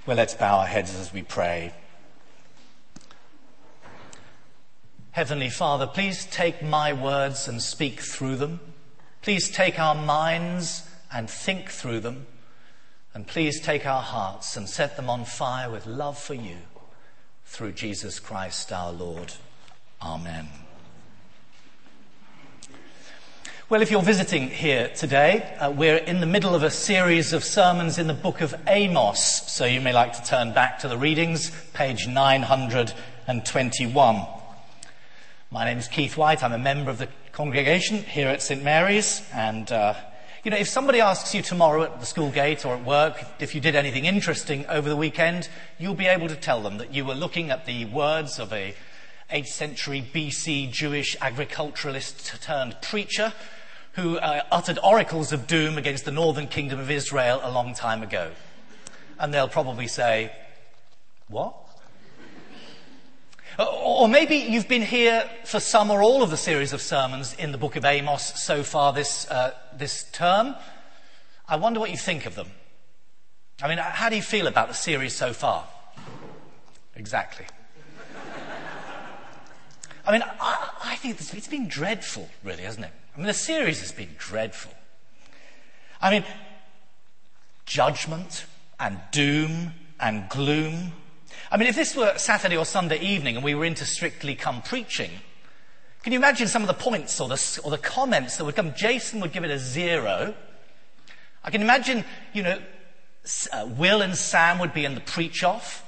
Well, let's bow our heads as we pray. Heavenly Father, please take my words and speak through them. Please take our minds and think through them. And please take our hearts and set them on fire with love for you. Through Jesus Christ our Lord. Amen. Well, if you're visiting here today, we're in the middle of a series of sermons in the book of Amos. So you may like to turn back to the readings, page 921. My name is Keith White. I'm a member of the congregation here at St. Mary's. And, if somebody asks you tomorrow at the school gate or at work if you did anything interesting over the weekend, you'll be able to tell them that you were looking at the words of a 8th century BC Jewish agriculturalist turned preacher who uttered oracles of doom against the northern kingdom of Israel a long time ago. And they'll probably say, what? Or maybe you've been here for some or all of the series of sermons in the book of Amos so far this term. I wonder what you think of them. I mean, how do you feel about the series so far? Exactly. I mean, I think it's been dreadful, really, hasn't it? I mean, the series has been dreadful. I mean, judgment and doom and gloom. I mean, if this were Saturday or Sunday evening and we were into Strictly Come Preaching, can you imagine some of the points or the comments that would come? Jason would give it a 0. I can imagine, Will and Sam would be in the preach-off.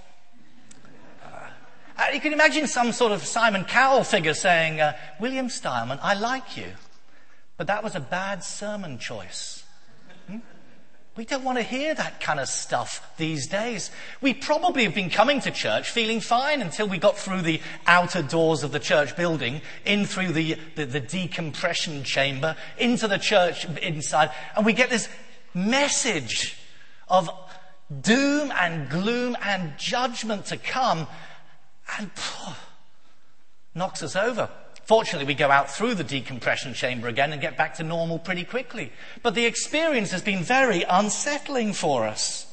You can imagine some sort of Simon Cowell figure saying, William Stileman, I like you, but that was a bad sermon choice. We don't want to hear that kind of stuff these days. We probably have been coming to church feeling fine until we got through the outer doors of the church building, in through the decompression chamber, into the church inside, and we get this message of doom and gloom and judgment to come, and knocks us over. Fortunately, we go out through the decompression chamber again and get back to normal pretty quickly. But the experience has been very unsettling for us.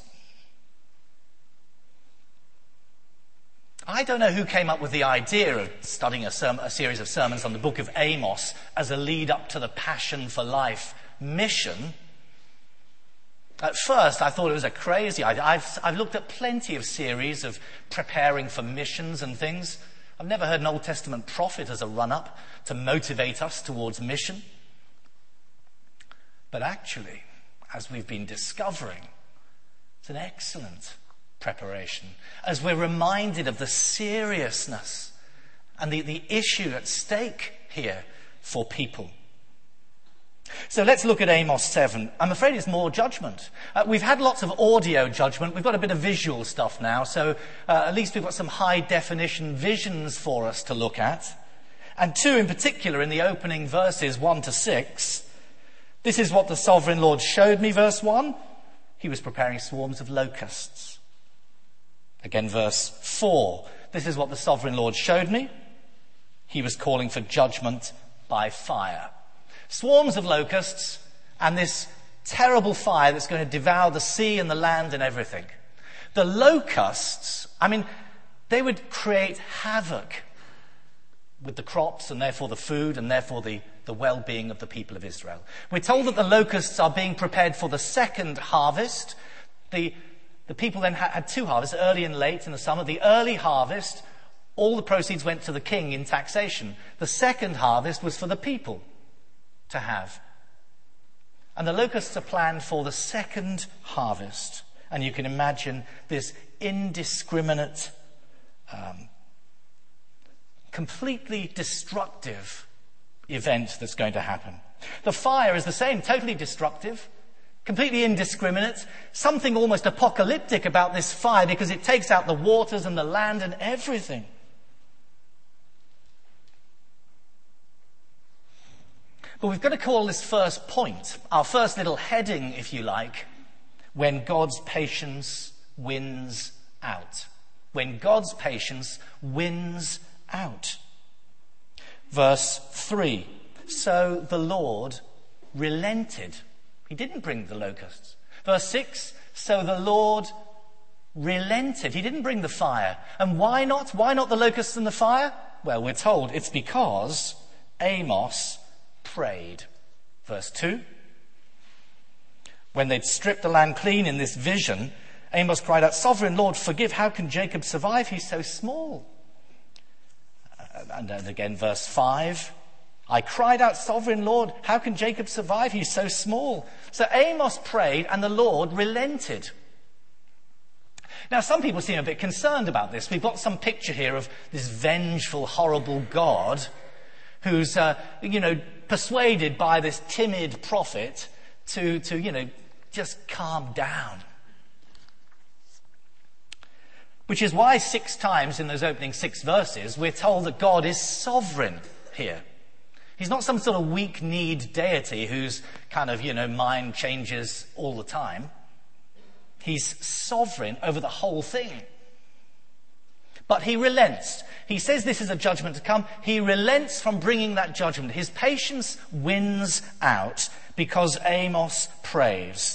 I don't know who came up with the idea of studying a series of sermons on the book of Amos as a lead up to the Passion for Life mission. At first, I thought it was a crazy idea. I've looked at plenty of series of preparing for missions and things. I've never heard an Old Testament prophet as a run-up to motivate us towards mission. But actually, as we've been discovering, it's an excellent preparation as we're reminded of the seriousness and the issue at stake here for people. So let's look at Amos 7. I'm afraid it's more judgment. We've had lots of audio judgment. We've got a bit of visual stuff now, so at least we've got some high-definition visions for us to look at. And 2 in particular in the opening verses 1 to 6. This is what the sovereign Lord showed me, verse 1. He was preparing swarms of locusts. Again, verse 4. This is what the sovereign Lord showed me. He was calling for judgment by fire. Swarms of locusts and this terrible fire that's going to devour the sea and the land and everything. The locusts, they would create havoc with the crops and therefore the food and therefore the well-being of the people of Israel. We're told that the locusts are being prepared for the second harvest. The people then had 2 harvests, early and late in the summer. The early harvest, all the proceeds went to the king in taxation. The second harvest was for the people to have. And the locusts are planned for the second harvest. And you can imagine this indiscriminate, completely destructive event that's going to happen. The fire is the same, totally destructive, completely indiscriminate, something almost apocalyptic about this fire because it takes out the waters and the land and everything. But we've got to call this first point, our first little heading, if you like, when God's patience wins out. When God's patience wins out. Verse 3. So the Lord relented. He didn't bring the locusts. Verse 6. So the Lord relented. He didn't bring the fire. And why not? Why not the locusts and the fire? Well, we're told it's because Amos prayed. Verse 2. When they'd stripped the land clean in this vision, Amos cried out, "Sovereign Lord, forgive. How can Jacob survive? He's so small." And then again, verse 5. I cried out, "Sovereign Lord, how can Jacob survive? He's so small." So Amos prayed and the Lord relented. Now, some people seem a bit concerned about this. We've got some picture here of this vengeful, horrible God who's, persuaded by this timid prophet to just calm down. Which is why 6 times in those opening 6 verses, we're told that God is sovereign here. He's not some sort of weak-kneed deity whose mind changes all the time. He's sovereign over the whole thing. But he relents. He says this is a judgment to come. He relents from bringing that judgment. His patience wins out because Amos prays.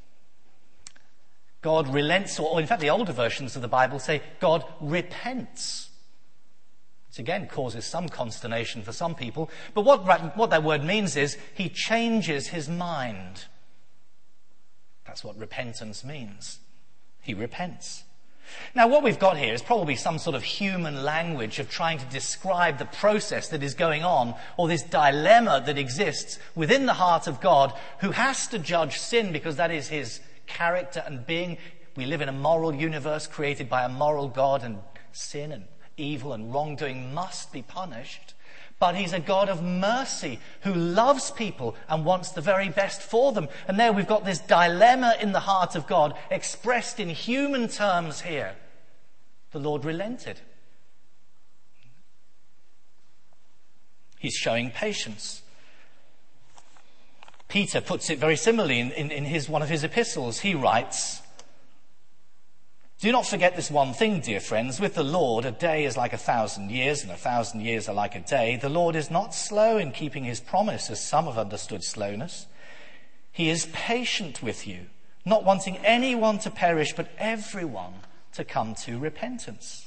God relents, or in fact the older versions of the Bible say God repents. Which again causes some consternation for some people. But what that word means is he changes his mind. That's what repentance means. He repents. Now what we've got here is probably some sort of human language of trying to describe the process that is going on, or this dilemma that exists within the heart of God, who has to judge sin because that is his character and being. We live in a moral universe created by a moral God, and sin and evil and wrongdoing must be punished. But he's a God of mercy who loves people and wants the very best for them. And there we've got this dilemma in the heart of God expressed in human terms here. The Lord relented. He's showing patience. Peter puts it very similarly in one of his epistles. He writes, "Do not forget this one thing, dear friends. With the Lord, a day is like 1,000 years, and 1,000 years are like a day. The Lord is not slow in keeping his promise, as some have understood slowness. He is patient with you, not wanting anyone to perish, but everyone to come to repentance."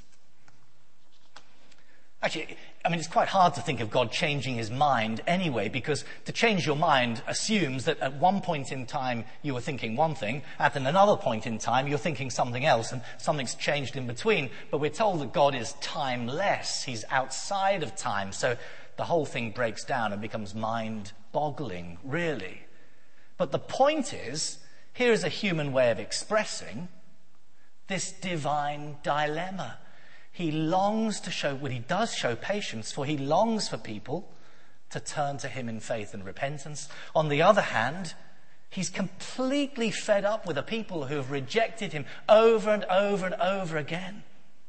Actually, it's quite hard to think of God changing his mind anyway, because to change your mind assumes that at one point in time you were thinking one thing, at another point in time you're thinking something else, and something's changed in between. But we're told that God is timeless. He's outside of time. So the whole thing breaks down and becomes mind-boggling, really. But the point is, here is a human way of expressing this divine dilemma. He longs to show, he does show patience, for he longs for people to turn to him in faith and repentance. On the other hand, he's completely fed up with the people who have rejected him over and over and over again.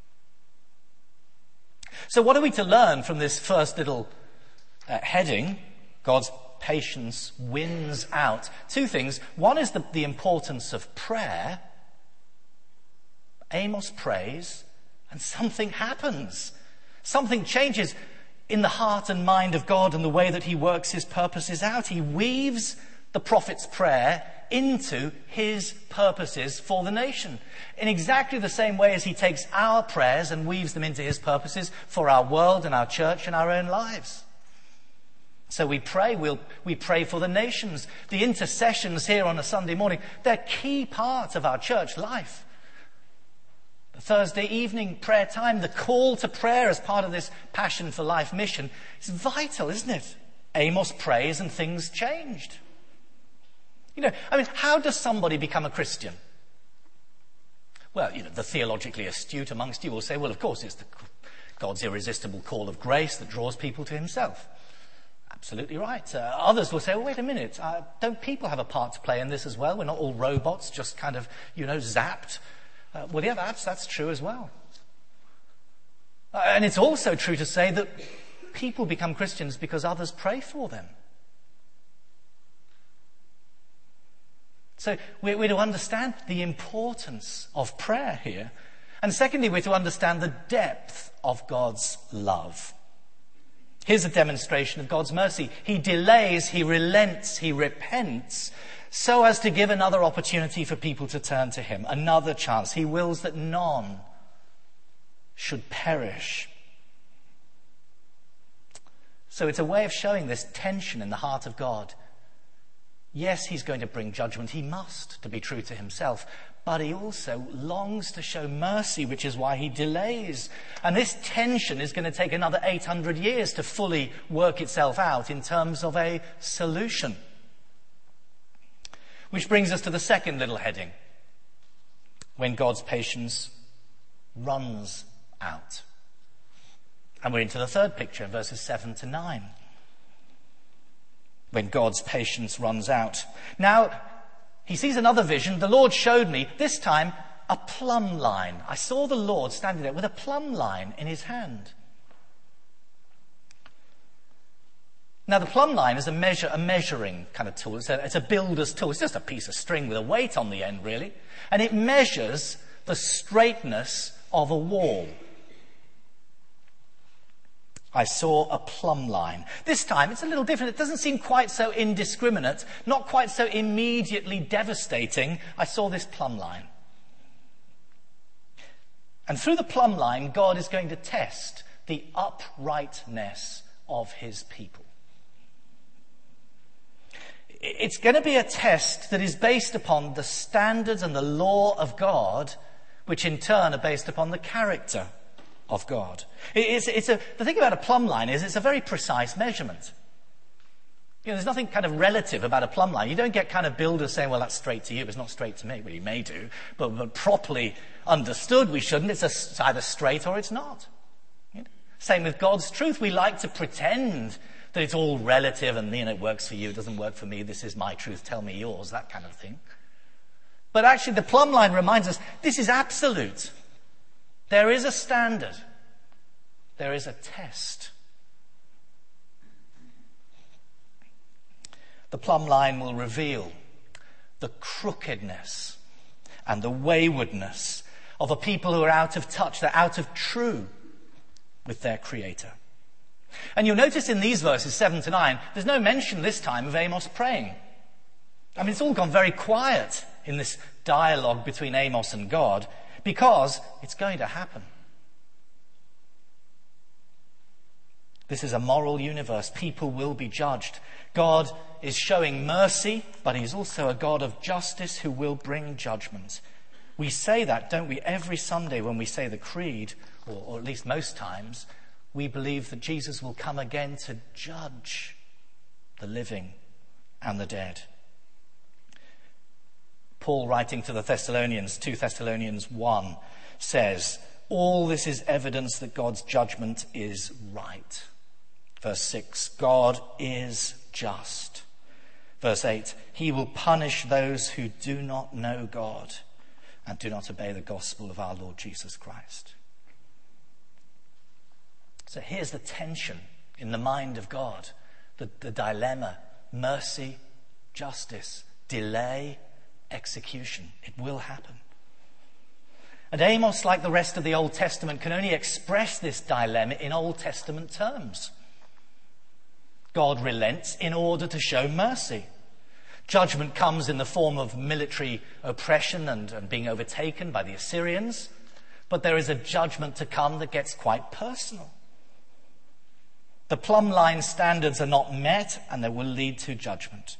So what are we to learn from this first little heading? God's patience wins out. 2 things. One is the importance of prayer. Amos prays, and something happens. Something changes in the heart and mind of God and the way that he works his purposes out. He weaves the prophet's prayer into his purposes for the nation, in exactly the same way as he takes our prayers and weaves them into his purposes for our world and our church and our own lives. So we pray for the nations. The intercessions here on a Sunday morning, they're a key part of our church life. Thursday evening prayer time, the call to prayer as part of this Passion for Life mission is vital, isn't it? Amos prays and things changed. How does somebody become a Christian? Well, the theologically astute amongst you will say, well, of course, it's God's irresistible call of grace that draws people to himself. Absolutely right. Others will say, well, wait a minute, don't people have a part to play in this as well? We're not all robots, just kind of, zapped. Well, yeah, that's true as well. And it's also true to say that people become Christians because others pray for them. So we're to understand the importance of prayer here. And secondly, we're to understand the depth of God's love. Here's a demonstration of God's mercy. He delays, he relents, he repents, so as to give another opportunity for people to turn to him, another chance. He wills that none should perish. So it's a way of showing this tension in the heart of God. Yes, he's going to bring judgment. He must, to be true to himself. But he also longs to show mercy, which is why he delays. And this tension is going to take another 800 years to fully work itself out in terms of a solution. Which brings us to the second little heading, when God's patience runs out. And we're into the third picture, verses 7 to 9. When God's patience runs out. Now, he sees another vision. The Lord showed me, this time, a plumb line. I saw the Lord standing there with a plumb line in his hand. Now, the plumb line is a measuring kind of tool. It's a builder's tool. It's just a piece of string with a weight on the end, really. And it measures the straightness of a wall. I saw a plumb line. This time, it's a little different. It doesn't seem quite so indiscriminate, not quite so immediately devastating. I saw this plumb line. And through the plumb line, God is going to test the uprightness of his people. It's going to be a test that is based upon the standards and the law of God, which in turn are based upon the character of God. The thing about a plumb line is it's a very precise measurement. You know, there's nothing kind of relative about a plumb line. You don't get kind of builders saying, well, that's straight to you, but it's not straight to me. Well, you may do, but properly understood, we shouldn't. It's either straight or it's not. You know? Same with God's truth. We like to pretend that it's all relative and, you know, it works for you, it doesn't work for me, this is my truth, tell me yours, that kind of thing. But actually the plumb line reminds us this is absolute. There is a standard. There is a test. The plumb line will reveal the crookedness and the waywardness of a people who are out of touch, they're out of true with their Creator. And you'll notice in these verses 7 to 9, there's no mention this time of Amos praying. I mean, it's all gone very quiet in this dialogue between Amos and God, because it's going to happen. This is a moral universe. People will be judged. God is showing mercy, but he's also a God of justice who will bring judgment. We say that, don't we, every Sunday when we say the Creed, or at least most times. We believe that Jesus will come again to judge the living and the dead. Paul, writing to the Thessalonians, 2 Thessalonians 1, says, all this is evidence that God's judgment is right. Verse 6, God is just. Verse 8, he will punish those who do not know God and do not obey the gospel of our Lord Jesus Christ. So here's the tension in the mind of God, the dilemma, mercy, justice, delay, execution. It will happen. And Amos, like the rest of the Old Testament, can only express this dilemma in Old Testament terms. God relents in order to show mercy. Judgment comes in the form of military oppression and being overtaken by the Assyrians, but there is a judgment to come that gets quite personal. The plumb line standards are not met, and they will lead to judgment.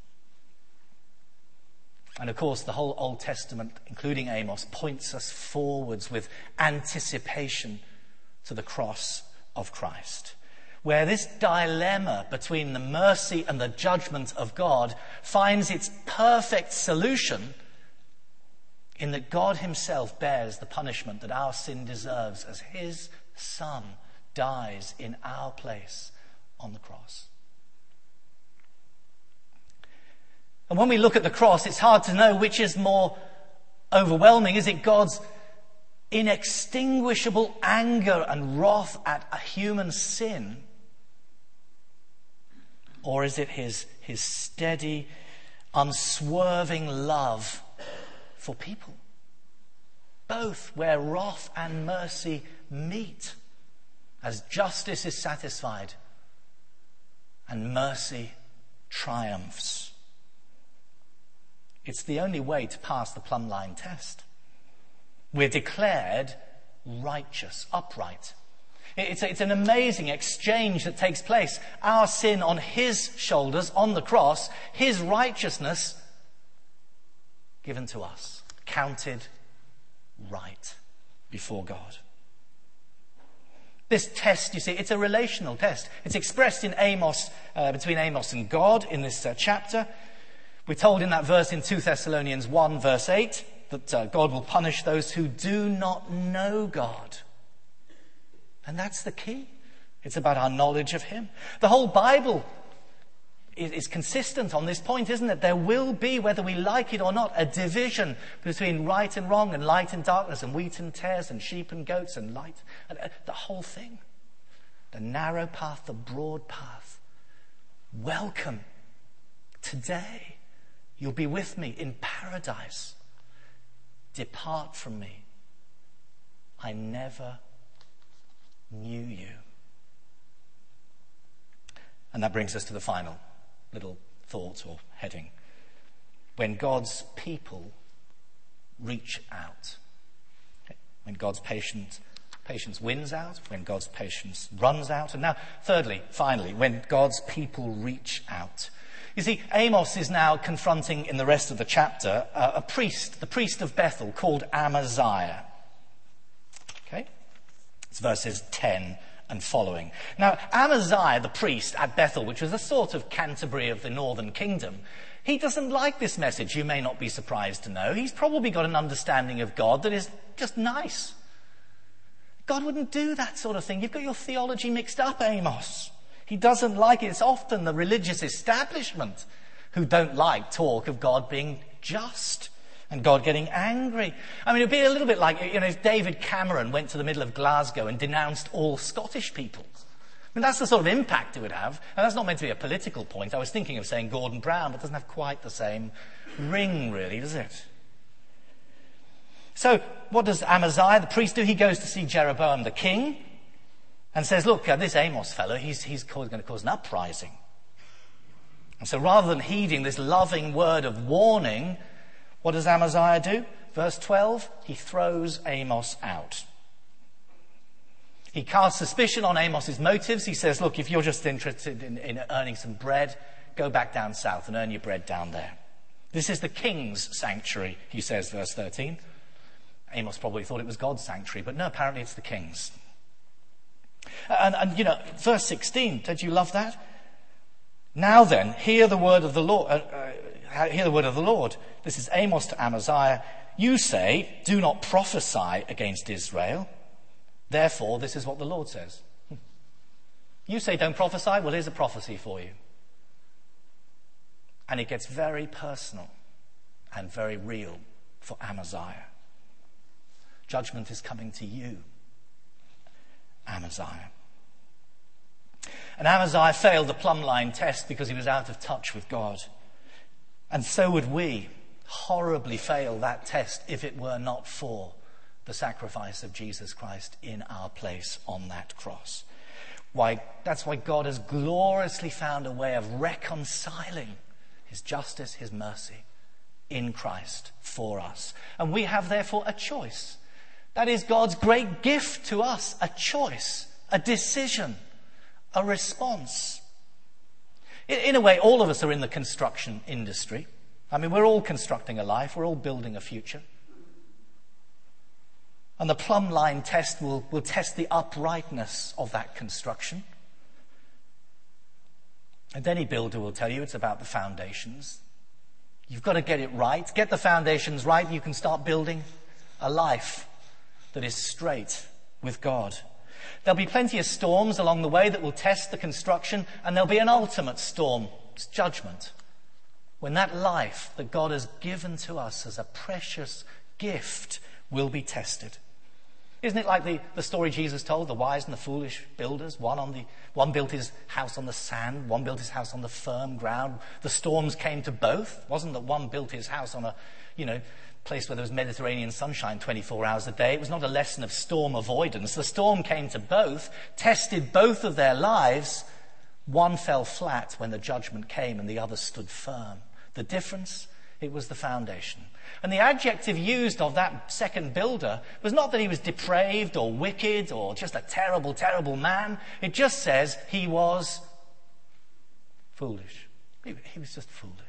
And of course, the whole Old Testament, including Amos, points us forwards with anticipation to the cross of Christ, where this dilemma between the mercy and the judgment of God finds its perfect solution in that God himself bears the punishment that our sin deserves as his Son dies in our place on the cross. And when we look at the cross, it's hard to know which is more overwhelming. Is it God's inextinguishable anger and wrath at a human sin? Or is it his steady, unswerving love for people? Both, where wrath and mercy meet, as justice is satisfied and mercy triumphs. It's the only way to pass the plumb line test. We're declared righteous, upright. It's an amazing exchange that takes place. Our sin on his shoulders, on the cross, his righteousness given to us, counted right before God. This test, you see, it's a relational test. It's expressed in Amos, between Amos and God in this chapter. We're told in that verse in 2 Thessalonians 1 verse 8 that God will punish those who do not know God. And that's the key. It's about our knowledge of him. The whole Bible is consistent on this point, isn't it? There will be, whether we like it or not, a division between right and wrong and light and darkness and wheat and tares and sheep and goats and light. And the whole thing. The narrow path, the broad path. Welcome. Today, you'll be with me in paradise. Depart from me. I never knew you. And that brings us to the final little thought or heading. When God's people reach out. Okay. When God's patience wins out. When God's patience runs out. And now, thirdly, finally, when God's people reach out. You see, Amos is now confronting in the rest of the chapter a priest, the priest of Bethel, called Amaziah. Okay? It's verses 10 and following. Now, Amaziah, the priest at Bethel, which was a sort of Canterbury of the northern kingdom, he doesn't like this message, you may not be surprised to know. He's probably got an understanding of God that is just nice. God wouldn't do that sort of thing. You've got your theology mixed up, Amos. He doesn't like it. It's often the religious establishment who don't like talk of God being just and God getting angry. I mean, it would be a little bit like, if David Cameron went to the middle of Glasgow and denounced all Scottish people. I mean, that's the sort of impact it would have. And that's not meant to be a political point. I was thinking of saying Gordon Brown, but it doesn't have quite the same ring, really, does it? So, what does Amaziah, the priest, do? He goes to see Jeroboam the king and says, look, this Amos fellow, he's going to cause an uprising. And so rather than heeding this loving word of warning, what does Amaziah do? Verse 12, he throws Amos out. He casts suspicion on Amos's motives. He says, look, if you're just interested in earning some bread, go back down south and earn your bread down there. This is the king's sanctuary, he says, verse 13. Amos probably thought it was God's sanctuary, but no, apparently it's the king's. And verse 16, don't you love that? Now then, hear the word of the Lord. Hear the word of the Lord. This is Amos to Amaziah. You say, do not prophesy against Israel. Therefore, this is what the Lord says. You say, don't prophesy. Well, here's a prophecy for you. And it gets very personal and very real for Amaziah. Judgment is coming to you, Amaziah. And Amaziah failed the plumb line test because he was out of touch with God. And so would we horribly fail that test if it were not for the sacrifice of Jesus Christ in our place on that cross. That's why God has gloriously found a way of reconciling his justice, his mercy in Christ for us. And we have therefore a choice. That is God's great gift to us, a choice, a decision, a response. In a way, all of us are in the construction industry. I mean, we're all constructing a life. We're all building a future. And the plumb line test will test the uprightness of that construction. And any builder will tell you it's about the foundations. You've got to get it right. Get the foundations right, you can start building a life that is straight with God. There'll be plenty of storms along the way that will test the construction, and there'll be an ultimate storm, it's judgment, when that life that God has given to us as a precious gift will be tested. Isn't it like the story Jesus told, the wise and the foolish builders? One built his house on the sand, one built his house on the firm ground. The storms came to both. It wasn't that one built his house on a, place where there was Mediterranean sunshine 24 hours a day. It was not a lesson of storm avoidance. The storm came to both, tested both of their lives. One fell flat when the judgment came and the other stood firm. The difference, it was the foundation. And the adjective used of that second builder was not that he was depraved or wicked or just a terrible, terrible man. It just says he was foolish. He was just foolish.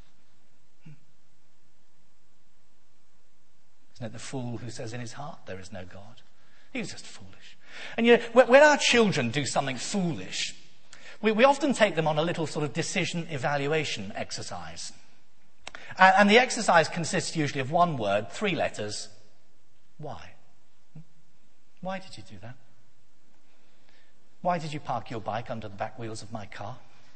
Isn't it the fool who says in his heart there is no God? He was just foolish. And when our children do something foolish, we often take them on a little sort of decision evaluation exercise. And the exercise consists usually of one word, 3 letters. Why? Why did you do that? Why did you park your bike under the back wheels of my car?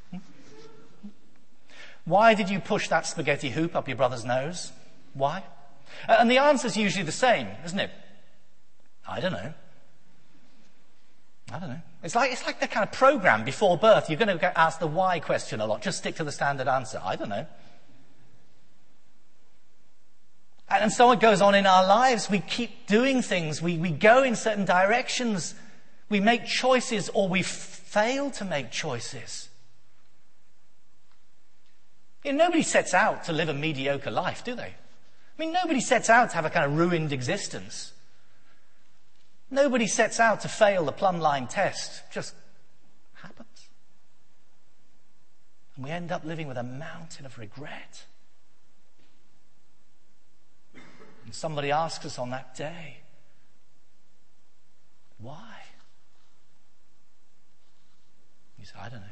Why did you push that spaghetti hoop up your brother's nose? Why? And the answer's usually the same, isn't it? I don't know. It's like the kind of program before birth. You're going to get asked the why question a lot. Just stick to the standard answer. I don't know. And so it goes on in our lives. We keep doing things. We go in certain directions. We make choices or we fail to make choices. Nobody sets out to live a mediocre life, do they? Nobody sets out to have a kind of ruined existence. Nobody sets out to fail the plumb line test. It just happens. And we end up living with a mountain of regret. And somebody asks us on that day, why? You say, I don't know.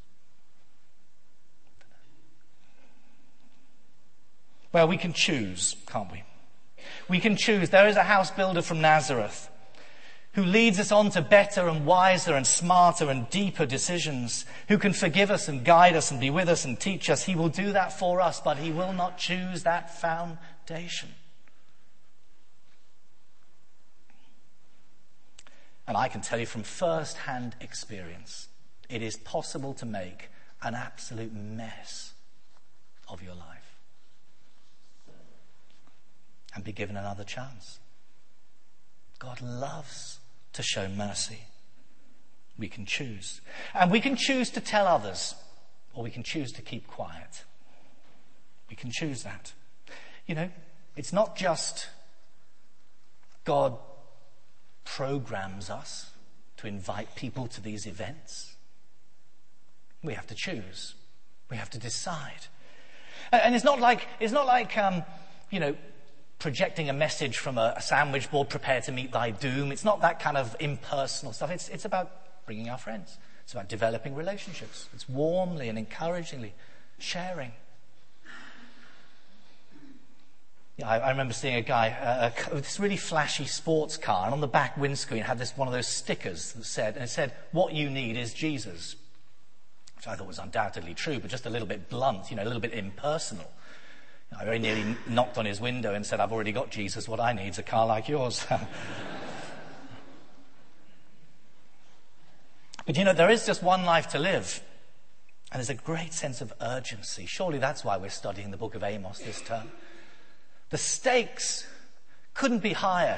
Well, we can choose, can't we? We can choose. There is a house builder from Nazareth who leads us on to better and wiser and smarter and deeper decisions, who can forgive us and guide us and be with us and teach us. He will do that for us, but he will not choose that foundation. And I can tell you from first-hand experience, it is possible to make an absolute mess of your life and be given another chance. God loves to show mercy. We can choose. And we can choose to tell others, or we can choose to keep quiet. We can choose that. It's not just God programs us to invite people to these events. We have to choose. We have to decide. And it's not like projecting a message from a sandwich board, prepare to meet thy doom. It's not that kind of impersonal stuff. It's about bringing our friends. It's about developing relationships. It's warmly and encouragingly sharing. I remember seeing a guy with this really flashy sports car, and on the back windscreen had one of those stickers that said, what you need is Jesus. Which I thought was undoubtedly true, but just a little bit blunt, a little bit impersonal. I very nearly knocked on his window and said, I've already got Jesus. What I need is a car like yours. But there is just one life to live. And there's a great sense of urgency. Surely that's why we're studying the book of Amos this term. The stakes couldn't be higher.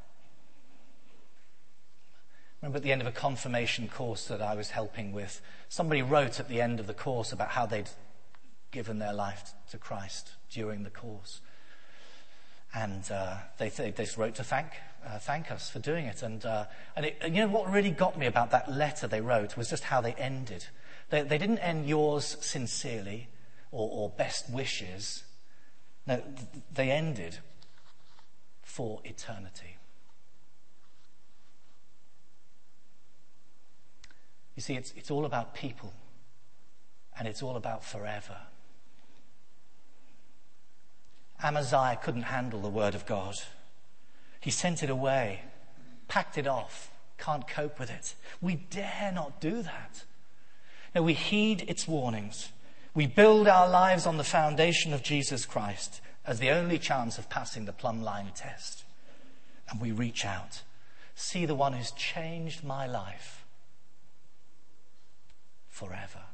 Remember at the end of a confirmation course that I was helping with, somebody wrote at the end of the course about how they'd given their life to Christ during the course. And they wrote to thank us for doing it. And what really got me about that letter they wrote was just how they ended. They didn't end yours sincerely or best wishes. No, they ended for eternity. You see, it's all about people, and it's all about forever. Amaziah couldn't handle the word of God. He sent it away, packed it off, can't cope with it. We dare not do that. No, we heed its warnings. We build our lives on the foundation of Jesus Christ as the only chance of passing the plumb line test. And we reach out, see the one who's changed my life forever.